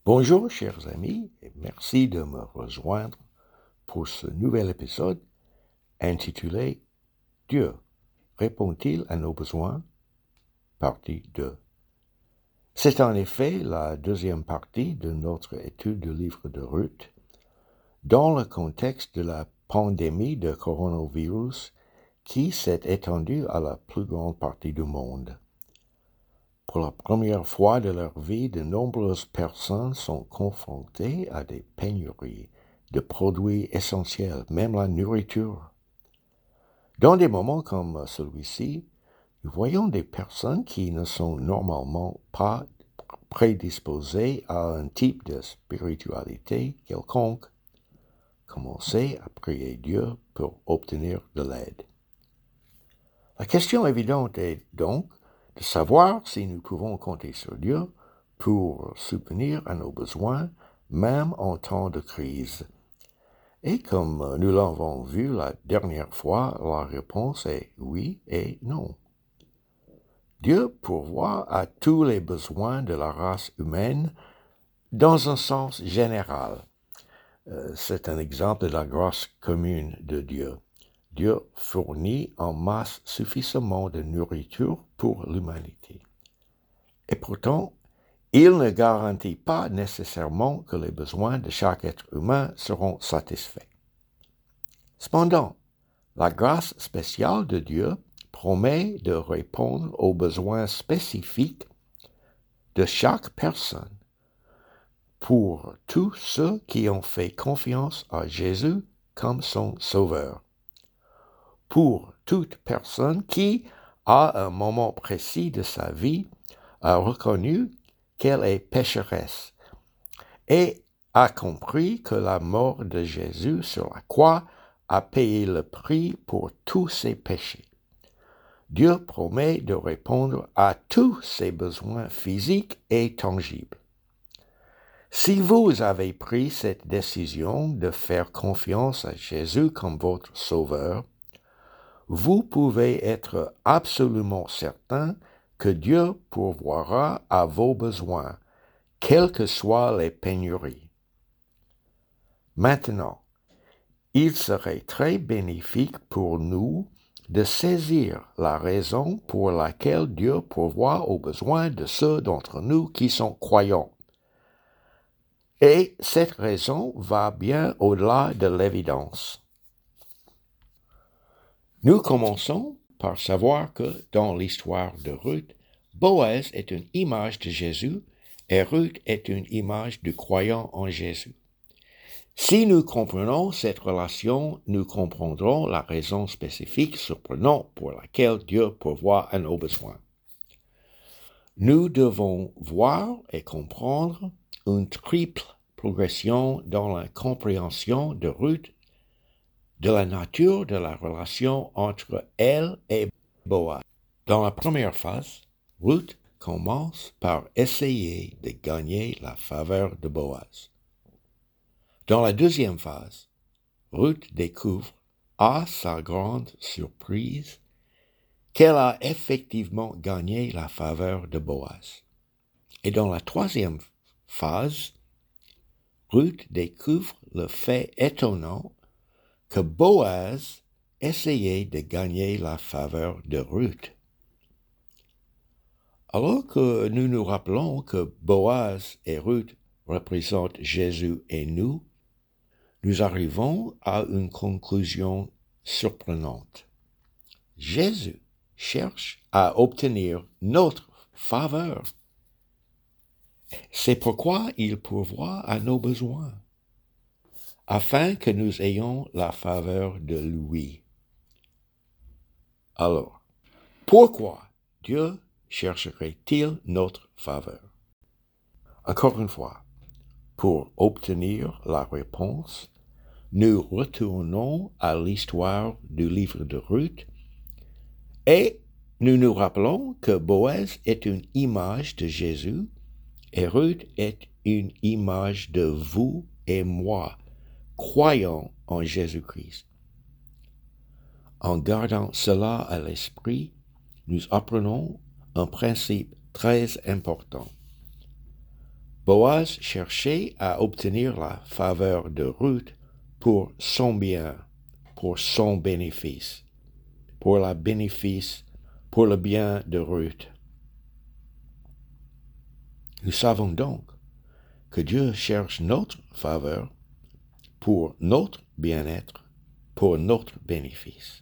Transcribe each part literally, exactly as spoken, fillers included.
Bonjour chers amis et merci de me rejoindre pour ce nouvel épisode intitulé « Dieu répond-il à nos besoins ?» partie deux. C'est en effet la deuxième partie de notre étude du livre de Ruth dans le contexte de la pandémie de coronavirus qui s'est étendue à la plus grande partie du monde. Pour la première fois de leur vie, de nombreuses personnes sont confrontées à des pénuries de produits essentiels, même la nourriture. Dans des moments comme celui-ci, nous voyons des personnes qui ne sont normalement pas prédisposées à un type de spiritualité quelconque commencer à prier Dieu pour obtenir de l'aide. La question évidente est donc de savoir si nous pouvons compter sur Dieu pour subvenir à nos besoins, même en temps de crise. Et comme nous l'avons vu la dernière fois, la réponse est oui et non. Dieu pourvoit à tous les besoins de la race humaine dans un sens général. Euh, c'est un exemple de la grâce commune de Dieu. Dieu fournit en masse suffisamment de nourriture pour l'humanité. Et pourtant, il ne garantit pas nécessairement que les besoins de chaque être humain seront satisfaits. Cependant, la grâce spéciale de Dieu promet de répondre aux besoins spécifiques de chaque personne pour tous ceux qui ont fait confiance à Jésus comme son Sauveur. Pour toute personne qui, à un moment précis de sa vie, a reconnu qu'elle est pécheresse et a compris que la mort de Jésus sur la croix a payé le prix pour tous ses péchés. Dieu promet de répondre à tous ses besoins physiques et tangibles. Si vous avez pris cette décision de faire confiance à Jésus comme votre Sauveur, vous pouvez être absolument certain que Dieu pourvoira à vos besoins, quelles que soient les pénuries. Maintenant, il serait très bénéfique pour nous de saisir la raison pour laquelle Dieu pourvoit aux besoins de ceux d'entre nous qui sont croyants. Et cette raison va bien au-delà de l'évidence. Nous commençons par savoir que dans l'histoire de Ruth, Boaz est une image de Jésus et Ruth est une image du croyant en Jésus. Si nous comprenons cette relation, nous comprendrons la raison spécifique surprenante pour laquelle Dieu pourvoit à nos besoins. Nous devons voir et comprendre une triple progression dans la compréhension de Ruth de la nature de la relation entre elle et Boaz. Dans la première phase, Ruth commence par essayer de gagner la faveur de Boaz. Dans la deuxième phase, Ruth découvre, à sa grande surprise, qu'elle a effectivement gagné la faveur de Boaz. Et dans la troisième phase, Ruth découvre le fait étonnant que Boaz essayait de gagner la faveur de Ruth. Alors que nous nous rappelons que Boaz et Ruth représentent Jésus et nous, nous arrivons à une conclusion surprenante. Jésus cherche à obtenir notre faveur. C'est pourquoi il pourvoit à nos besoins, afin que nous ayons la faveur de lui. Alors, pourquoi Dieu chercherait-il notre faveur? Encore une fois, pour obtenir la réponse, nous retournons à l'histoire du livre de Ruth et nous nous rappelons que Boaz est une image de Jésus et Ruth est une image de vous et moi, croyant en Jésus-Christ. En gardant cela à l'esprit, nous apprenons un principe très important. Boaz cherchait à obtenir la faveur de Ruth pour son bien, pour son bénéfice, pour la bénéfice, pour le bien de Ruth. Nous savons donc que Dieu cherche notre faveur pour notre bien-être, pour notre bénéfice.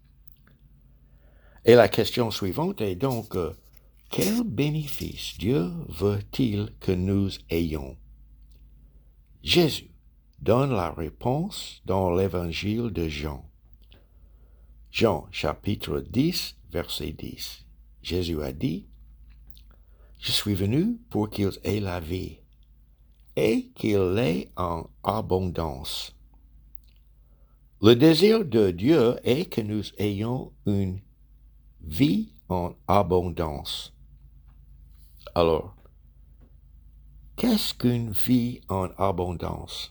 Et la question suivante est donc, euh, quel bénéfice Dieu veut-il que nous ayons? Jésus donne la réponse dans l'évangile de Jean. Jean chapitre dix, verset dix. Jésus a dit, « Je suis venu pour qu'ils aient la vie, et qu'ils l'aient en abondance. » Le désir de Dieu est que nous ayons une vie en abondance. Alors, qu'est-ce qu'une vie en abondance?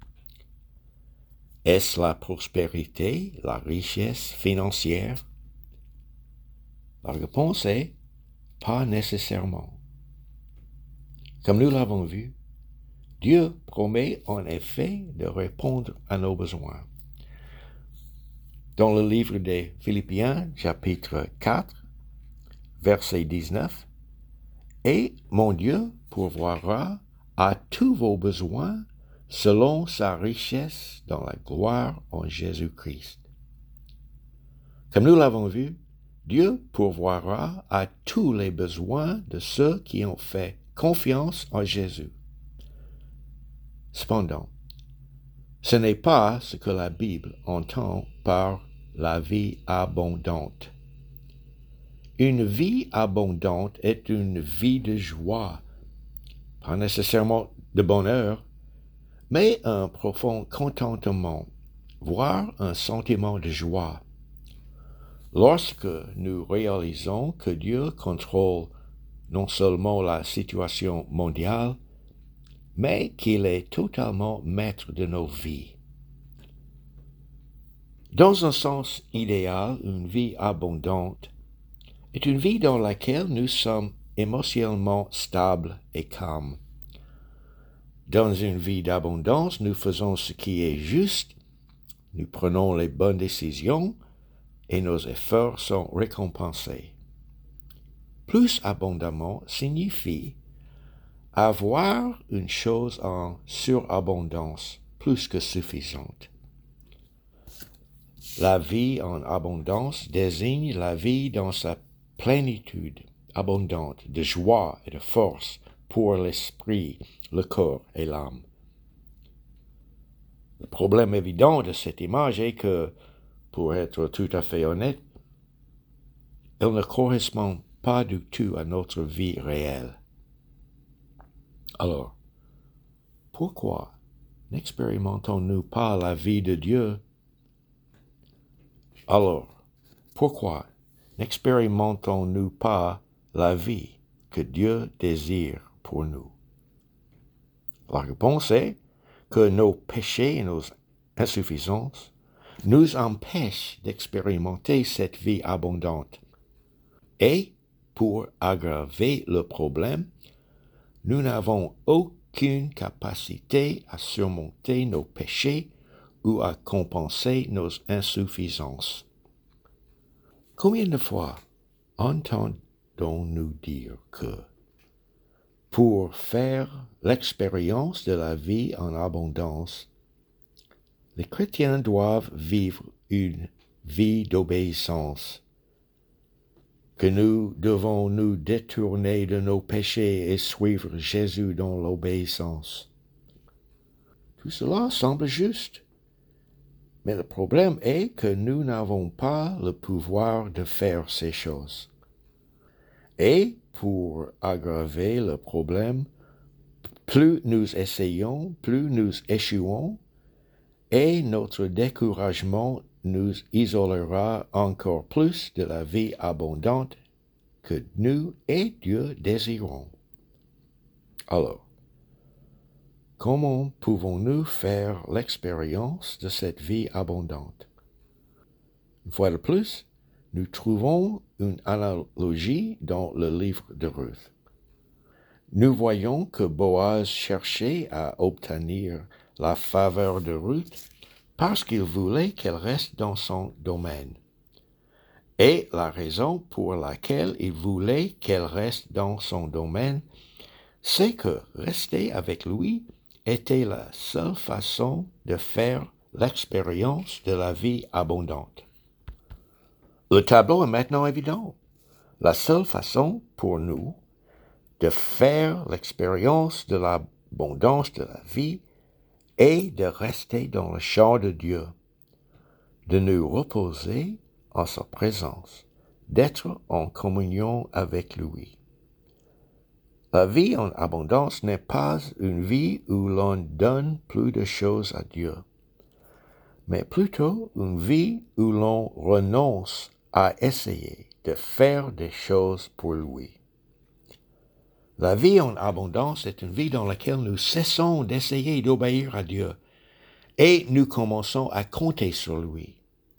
Est-ce la prospérité, la richesse financière? La réponse est pas nécessairement. Comme nous l'avons vu, Dieu promet en effet de répondre à nos besoins. Dans le livre des Philippiens, chapitre quatre, verset dix-neuf, « Et mon Dieu pourvoira à tous vos besoins selon sa richesse dans la gloire en Jésus-Christ. » Comme nous l'avons vu, Dieu pourvoira à tous les besoins de ceux qui ont fait confiance en Jésus. Cependant, ce n'est pas ce que la Bible entend par la vie abondante. Une vie abondante est une vie de joie, pas nécessairement de bonheur, mais un profond contentement, voire un sentiment de joie. Lorsque nous réalisons que Dieu contrôle non seulement la situation mondiale, mais qu'il est totalement maître de nos vies. Dans un sens idéal, une vie abondante est une vie dans laquelle nous sommes émotionnellement stables et calmes. Dans une vie d'abondance, nous faisons ce qui est juste, nous prenons les bonnes décisions et nos efforts sont récompensés. Plus abondamment signifie avoir une chose en surabondance, plus que suffisante. La vie en abondance désigne la vie dans sa plénitude abondante de joie et de force pour l'esprit, le corps et l'âme. Le problème évident de cette image est que, pour être tout à fait honnête, elle ne correspond pas du tout à notre vie réelle. Alors, pourquoi n'expérimentons-nous pas la vie de Dieu? Alors, pourquoi n'expérimentons-nous pas la vie que Dieu désire pour nous? La réponse est que nos péchés et nos insuffisances nous empêchent d'expérimenter cette vie abondante. Et, pour aggraver le problème, nous n'avons aucune capacité à surmonter nos péchés ou à compenser nos insuffisances. Combien de fois entendons-nous dire que, pour faire l'expérience de la vie en abondance, les chrétiens doivent vivre une vie d'obéissance, que nous devons nous détourner de nos péchés et suivre Jésus dans l'obéissance. Tout cela semble juste. Mais le problème est que nous n'avons pas le pouvoir de faire ces choses. Et pour aggraver le problème, plus nous essayons, plus nous échouons, et notre découragement nous isolera encore plus de la vie abondante que nous et Dieu désirons. Alors, comment pouvons-nous faire l'expérience de cette vie abondante? Une fois de plus, nous trouvons une analogie dans le livre de Ruth. Nous voyons que Boaz cherchait à obtenir la faveur de Ruth parce qu'il voulait qu'elle reste dans son domaine. Et la raison pour laquelle il voulait qu'elle reste dans son domaine, c'est que rester avec lui était la seule façon de faire l'expérience de la vie abondante. Le tableau est maintenant évident. La seule façon pour nous de faire l'expérience de l'abondance de la vie est de rester dans le champ de Dieu, de nous reposer en sa présence, d'être en communion avec lui. La vie en abondance n'est pas une vie où l'on donne plus de choses à Dieu, mais plutôt une vie où l'on renonce à essayer de faire des choses pour lui. La vie en abondance est une vie dans laquelle nous cessons d'essayer d'obéir à Dieu et nous commençons à compter sur lui.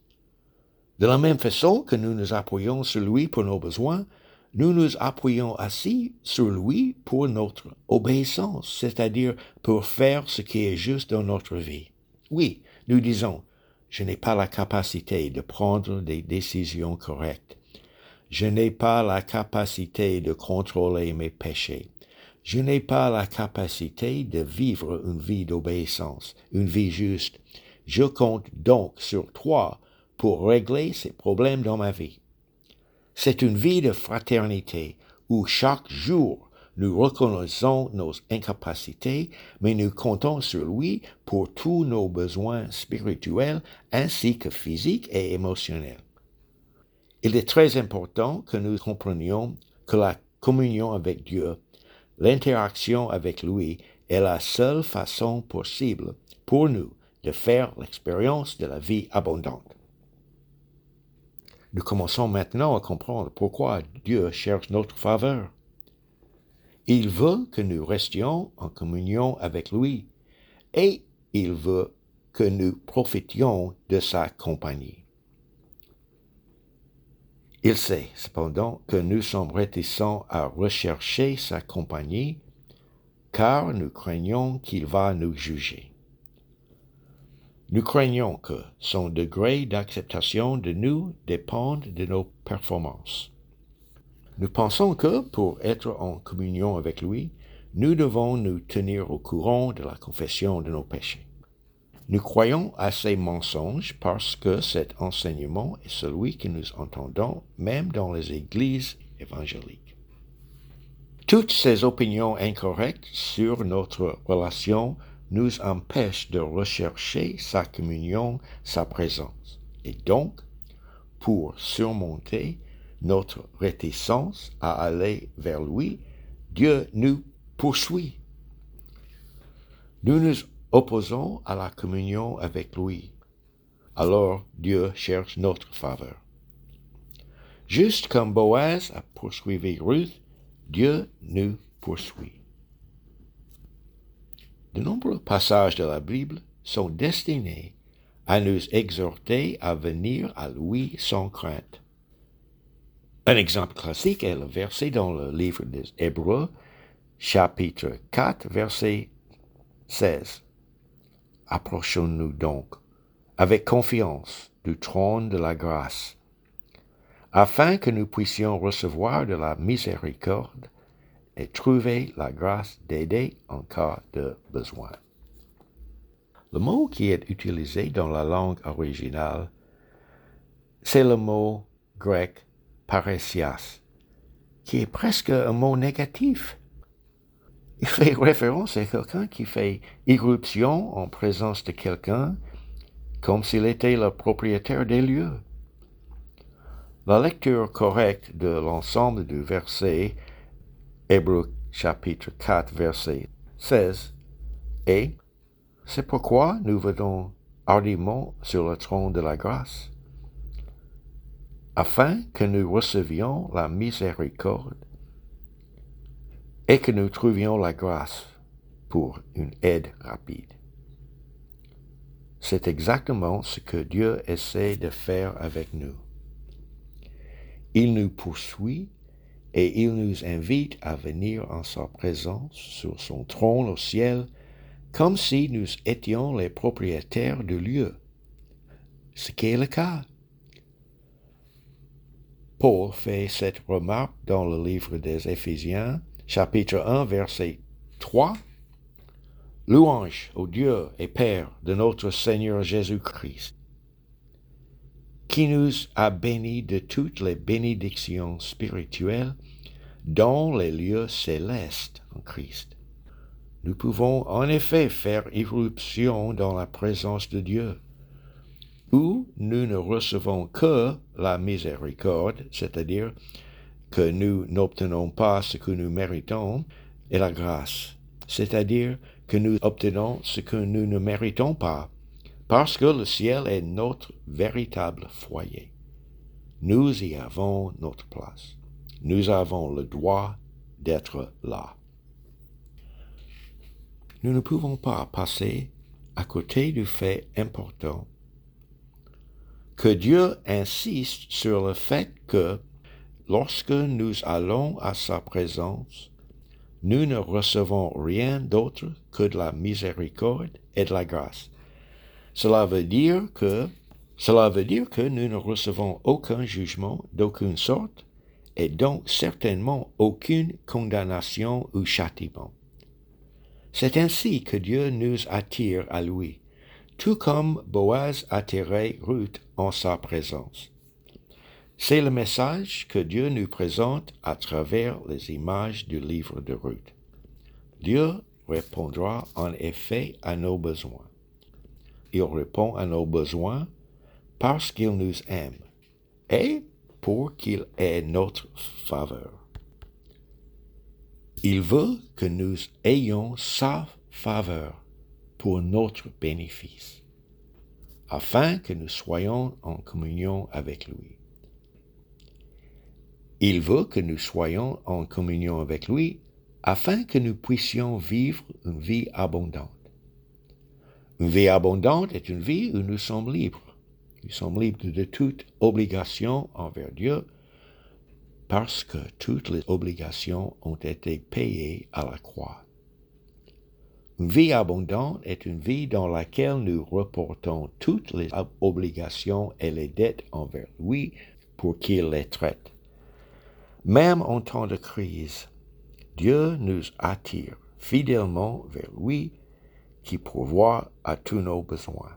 De la même façon que nous nous appuyons sur lui pour nos besoins, nous nous appuyons aussi sur lui pour notre obéissance, c'est-à-dire pour faire ce qui est juste dans notre vie. Oui, nous disons, je n'ai pas la capacité de prendre des décisions correctes. Je n'ai pas la capacité de contrôler mes péchés. Je n'ai pas la capacité de vivre une vie d'obéissance, une vie juste. Je compte donc sur toi pour régler ces problèmes dans ma vie. C'est une vie de fraternité où chaque jour nous reconnaissons nos incapacités, mais nous comptons sur lui pour tous nos besoins spirituels ainsi que physiques et émotionnels. Il est très important que nous comprenions que la communion avec Dieu, l'interaction avec lui, est la seule façon possible pour nous de faire l'expérience de la vie abondante. Nous commençons maintenant à comprendre pourquoi Dieu cherche notre faveur. Il veut que nous restions en communion avec lui et il veut que nous profitions de sa compagnie. Il sait, cependant, que nous sommes réticents à rechercher sa compagnie, car nous craignons qu'il va nous juger. Nous craignons que son degré d'acceptation de nous dépende de nos performances. Nous pensons que, pour être en communion avec lui, nous devons nous tenir au courant de la confession de nos péchés. Nous croyons à ces mensonges parce que cet enseignement est celui que nous entendons même dans les églises évangéliques. Toutes ces opinions incorrectes sur notre relation nous empêchent de rechercher sa communion, sa présence. Et donc, pour surmonter notre réticence à aller vers lui, Dieu nous poursuit. Nous nous opposons à la communion avec lui. Alors Dieu cherche notre faveur. Juste comme Boaz a poursuivi Ruth, Dieu nous poursuit. De nombreux passages de la Bible sont destinés à nous exhorter à venir à lui sans crainte. Un exemple classique est le verset dans le livre des Hébreux, chapitre quatre, verset seize. Approchons-nous donc avec confiance du trône de la grâce, afin que nous puissions recevoir de la miséricorde et trouver la grâce d'aider en cas de besoin. Le mot qui est utilisé dans la langue originale, c'est le mot grec parrhésias, qui est presque un mot négatif. Il fait référence à quelqu'un qui fait irruption en présence de quelqu'un comme s'il était le propriétaire des lieux. La lecture correcte de l'ensemble du verset, Hébreux chapitre quatre, verset seize, est « C'est pourquoi nous venons hardiment sur le trône de la grâce, afin que nous recevions la miséricorde et que nous trouvions la grâce pour une aide rapide. » C'est exactement ce que Dieu essaie de faire avec nous. Il nous poursuit et il nous invite à venir en sa présence sur son trône au ciel, comme si nous étions les propriétaires du lieu, ce qui est le cas. Paul fait cette remarque dans le livre des Éphésiens, chapitre un, verset trois. « Louange au Dieu et Père de notre Seigneur Jésus-Christ, qui nous a bénis de toutes les bénédictions spirituelles dans les lieux célestes en Christ. » Nous pouvons en effet faire irruption dans la présence de Dieu, où nous ne recevons que la miséricorde, c'est-à-dire que nous n'obtenons pas ce que nous méritons, et la grâce, c'est-à-dire que nous obtenons ce que nous ne méritons pas, parce que le ciel est notre véritable foyer. Nous y avons notre place. Nous avons le droit d'être là. Nous ne pouvons pas passer à côté du fait important que Dieu insiste sur le fait que, lorsque nous allons à sa présence, nous ne recevons rien d'autre que de la miséricorde et de la grâce. Cela veut dire que, cela veut dire que nous ne recevons aucun jugement d'aucune sorte et donc certainement aucune condamnation ou châtiment. C'est ainsi que Dieu nous attire à lui, tout comme Boaz attirait Ruth en sa présence. C'est le message que Dieu nous présente à travers les images du livre de Ruth. Dieu répondra en effet à nos besoins. Il répond à nos besoins parce qu'il nous aime et pour qu'il ait notre faveur. Il veut que nous ayons sa faveur pour notre bénéfice, afin que nous soyons en communion avec lui. Il veut que nous soyons en communion avec lui, afin que nous puissions vivre une vie abondante. Une vie abondante est une vie où nous sommes libres. Nous sommes libres de toute obligation envers Dieu, parce que toutes les obligations ont été payées à la croix. Une vie abondante est une vie dans laquelle nous reportons toutes les obligations et les dettes envers lui pour qu'il les traite. Même en temps de crise, Dieu nous attire fidèlement vers lui qui pourvoit à tous nos besoins.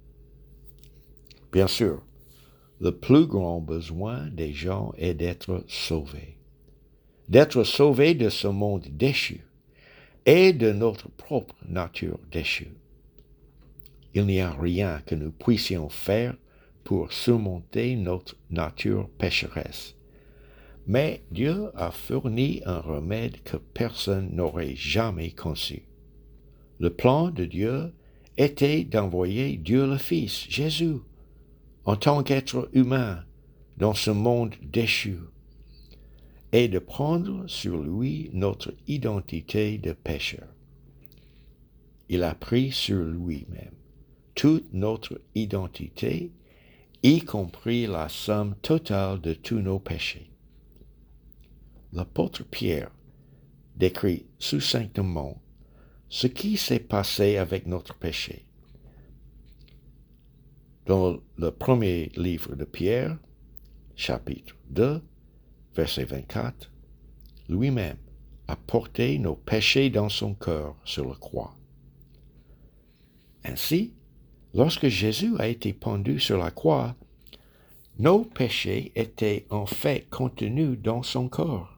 Bien sûr, le plus grand besoin des gens est d'être sauvés. D'être sauvés de ce monde déchu et de notre propre nature déchue. Il n'y a rien que nous puissions faire pour surmonter notre nature pécheresse. Mais Dieu a fourni un remède que personne n'aurait jamais conçu. Le plan de Dieu était d'envoyer Dieu le Fils, Jésus, en tant qu'être humain dans ce monde déchu, et de prendre sur lui notre identité de pécheur. Il a pris sur lui-même toute notre identité, y compris la somme totale de tous nos péchés. L'apôtre Pierre décrit succinctement ce qui s'est passé avec notre péché. Dans le premier livre de Pierre, chapitre deux, verset vingt-quatre, lui-même a porté nos péchés dans son cœur sur la croix. Ainsi, lorsque Jésus a été pendu sur la croix, nos péchés étaient en fait contenus dans son corps.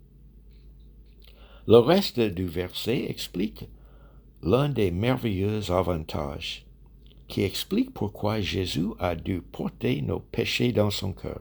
Le reste du verset explique l'un des merveilleux avantages qui explique pourquoi Jésus a dû porter nos péchés dans son cœur,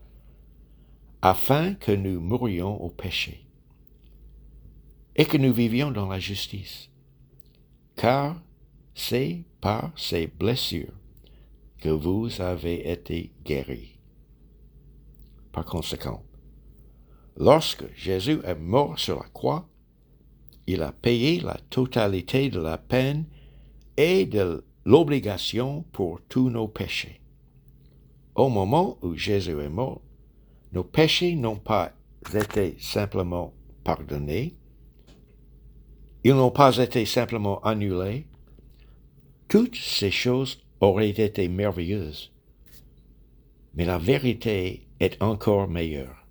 afin que nous mourions au péché et que nous vivions dans la justice. Car c'est par ces blessures que vous avez été guéris. Par conséquent, lorsque Jésus est mort sur la croix, il a payé la totalité de la peine et de l'obligation pour tous nos péchés. Au moment où Jésus est mort, nos péchés n'ont pas été simplement pardonnés, ils n'ont pas été simplement annulés, toutes ces choses auraient été merveilleuses. Mais la vérité est encore meilleure.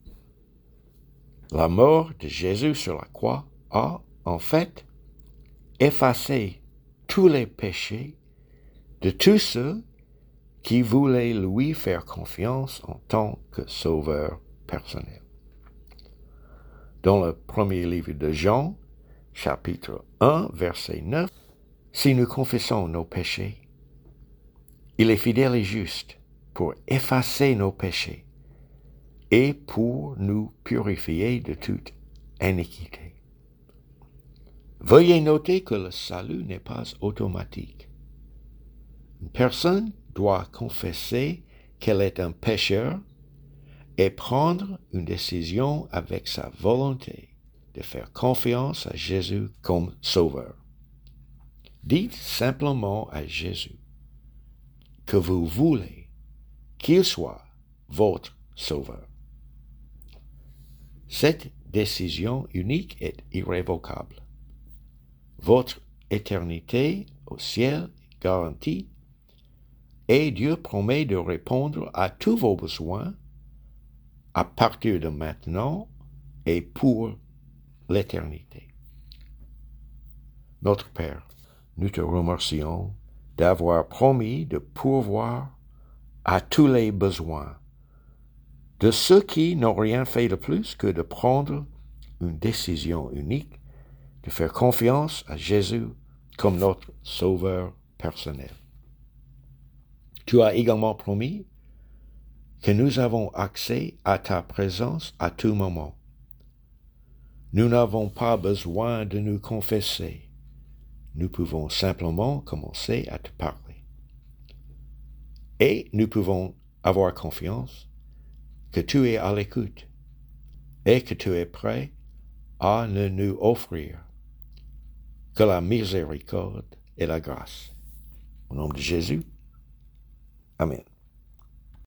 La mort de Jésus sur la croix a, en fait, effacé tous les péchés de tous ceux qui voulaient lui faire confiance en tant que sauveur personnel. Dans le premier livre de Jean, chapitre un, verset neuf, si nous confessons nos péchés, il est fidèle et juste pour effacer nos péchés et pour nous purifier de toute iniquité. Veuillez noter que le salut n'est pas automatique. Une personne doit confesser qu'elle est un pécheur et prendre une décision avec sa volonté de faire confiance à Jésus comme sauveur. Dites simplement à Jésus que vous voulez qu'il soit votre sauveur. Cette décision unique est irrévocable. Votre éternité au ciel est garantie et Dieu promet de répondre à tous vos besoins à partir de maintenant et pour l'éternité. Notre Père, nous te remercions d'avoir promis de pourvoir à tous les besoins de ceux qui n'ont rien fait de plus que de prendre une décision unique, de faire confiance à Jésus comme notre sauveur personnel. Tu as également promis que nous avons accès à ta présence à tout moment. Nous n'avons pas besoin de nous confesser. Nous pouvons simplement commencer à te parler. Et nous pouvons avoir confiance que tu es à l'écoute et que tu es prêt à ne nous offrir que la miséricorde et la grâce. Au nom de Jésus, Amen.